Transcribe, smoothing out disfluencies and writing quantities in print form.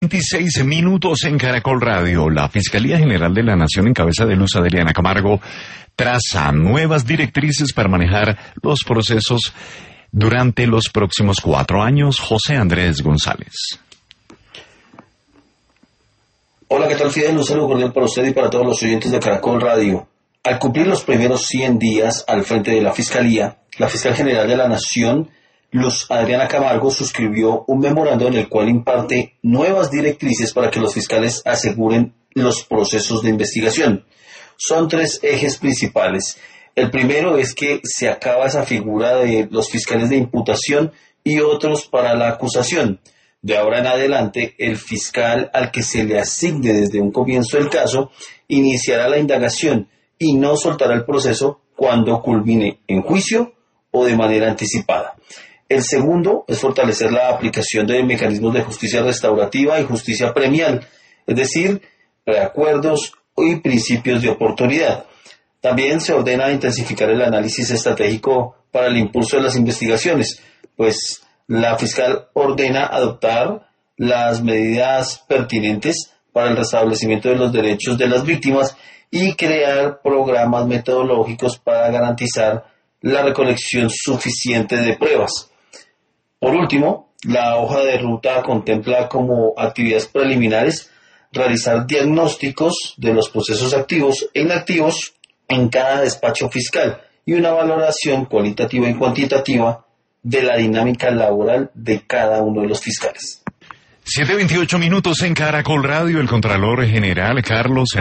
26 minutos en Caracol Radio. La Fiscalía General de la Nación en cabeza de Luz Adriana Camargo traza nuevas directrices para manejar los procesos durante los próximos 4 años. José Andrés González. Hola, ¿qué tal, Fidel? Un saludo cordial para usted y para todos los oyentes de Caracol Radio. Al cumplir los primeros 100 días al frente de la Fiscalía, la Fiscal General de la Nación, Luz Adriana Camargo, suscribió un memorando en el cual imparte nuevas directrices para que los fiscales aseguren los procesos de investigación. Son 3 ejes principales. El primero es que se acaba esa figura de los fiscales de imputación y otros para la acusación. De ahora en adelante, el fiscal al que se le asigne desde un comienzo del caso iniciará la indagación y no soltará el proceso cuando culmine en juicio o de manera anticipada. El segundo es fortalecer la aplicación de mecanismos de justicia restaurativa y justicia premial, es decir, preacuerdos y principios de oportunidad. También se ordena intensificar el análisis estratégico para el impulso de las investigaciones, pues la fiscal ordena adoptar las medidas pertinentes para el restablecimiento de los derechos de las víctimas y crear programas metodológicos para garantizar la recolección suficiente de pruebas. Por último, la hoja de ruta contempla como actividades preliminares realizar diagnósticos de los procesos activos e inactivos en cada despacho fiscal y una valoración cualitativa y cuantitativa de la dinámica laboral de cada uno de los fiscales. 7:28 minutos en Caracol Radio. El Contralor General Carlos